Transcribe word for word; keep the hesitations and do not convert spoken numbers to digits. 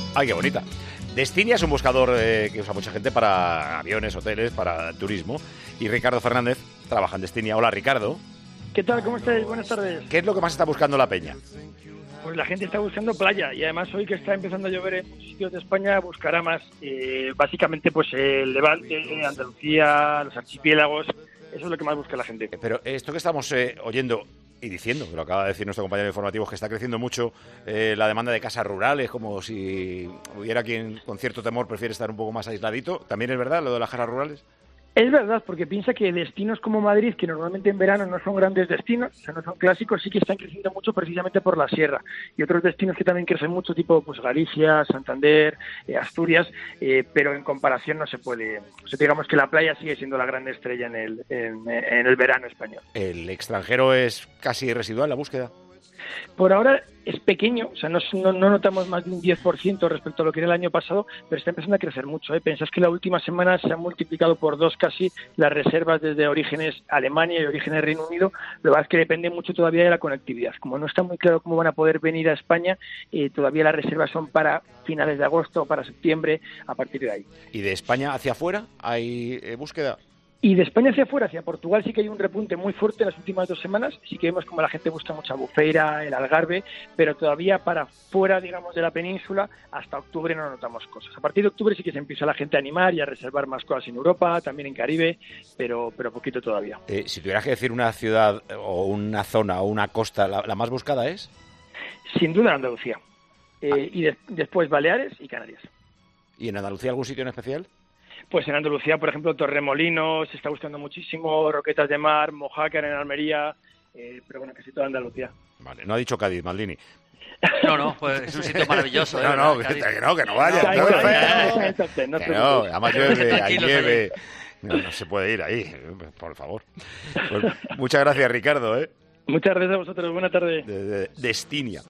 Ay, qué bonita. Destinia es un buscador eh, que usa mucha gente para aviones, hoteles, para turismo. Y Ricardo Fernández trabaja en Destinia. Hola, Ricardo. ¿Qué tal? ¿Cómo estáis? Buenas tardes. ¿Qué es lo que más está buscando la peña? Pues la gente está buscando playa y además hoy que está empezando a llover en muchos sitios de España buscará más. Eh, básicamente pues el Levante, Andalucía, los archipiélagos, eso es lo que más busca la gente. Pero esto que estamos eh, oyendo y diciendo, que lo acaba de decir nuestro compañero informativo, es que está creciendo mucho eh, la demanda de casas rurales, como si hubiera quien con cierto temor prefiere estar un poco más aisladito. ¿También es verdad lo de las casas rurales? Es verdad, porque piensa que destinos como Madrid, que normalmente en verano no son grandes destinos, o sea, no son clásicos, sí que están creciendo mucho precisamente por la sierra. Y otros destinos que también crecen mucho, tipo pues Galicia, Santander, eh, Asturias, eh, pero en comparación no se puede... O sea, digamos que la playa sigue siendo la gran estrella en el, en, en el verano español. ¿El extranjero es casi residual la búsqueda? Por ahora es pequeño, o sea, no, no, no notamos más de un diez por ciento respecto a lo que era el año pasado, pero está empezando a crecer mucho. ¿eh? Pensás que la última semana se han multiplicado por dos casi las reservas desde orígenes Alemania y orígenes Reino Unido. Lo que pasa es que depende mucho todavía de la conectividad. Como no está muy claro cómo van a poder venir a España, eh, todavía las reservas son para finales de agosto o para septiembre, a partir de ahí. ¿Y de España hacia afuera hay eh, búsqueda? Y de España hacia afuera, hacia Portugal, sí que hay un repunte muy fuerte en las últimas dos semanas. Sí que vemos como la gente busca mucha Bufeira, el Algarve, pero todavía para fuera, digamos, de la península, hasta octubre no notamos cosas. A partir de octubre sí que se empieza la gente a animar y a reservar más cosas en Europa, también en Caribe, pero, pero poquito todavía. Eh, si tuvieras que decir una ciudad o una zona o una costa, ¿la, la más buscada es? Sin duda Andalucía. Eh, ah. Y de, después Baleares y Canarias. ¿Y en Andalucía algún sitio en especial? Pues en Andalucía, por ejemplo, Torremolinos se está gustando muchísimo, Roquetas de Mar, Mojácar en Almería, eh, pero bueno, casi toda Andalucía. Vale, no ha dicho Cádiz, Maldini. No, no, pues es un sitio maravilloso. ¿eh? No, no, que, que no, que no vaya. No, no, no, que no, además llueve, hay nieve. No, no se puede ir ahí, por favor. Pues muchas gracias, Ricardo. ¿eh? Muchas gracias a vosotros, buena tarde. De, de, Destinia.